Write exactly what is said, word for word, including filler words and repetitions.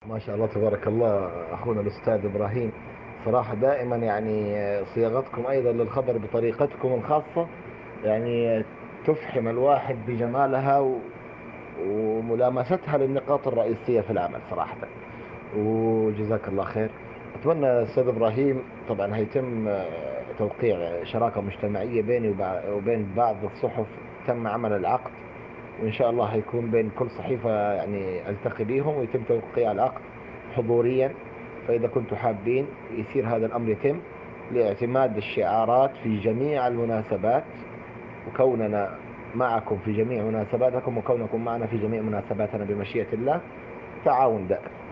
ما شاء الله تبارك الله أخونا الأستاذ إبراهيم. صراحة دائما يعني صياغتكم أيضا للخبر بطريقتكم الخاصة، يعني تفحم الواحد بجمالها و- وملامستها للنقاط الرئيسية في العمل صراحة. وجزاك الله خير. أتمنى أستاذ إبراهيم، طبعا هيتم آه، توقيع شراكة مجتمعية بيني وبع- وبين بعض الصحف. تم عمل العقد، وإن شاء الله هيكون بين كل صحيفة يعني ألتقي بيهم ويتم توقيع العقد حضوريا. فإذا كنتم حابين يصير هذا الأمر يتم لاعتماد الشعارات في جميع المناسبات، وكوننا معكم في جميع مناسباتكم وكونكم معنا في جميع مناسباتنا بمشيئة الله. تعاون دائم.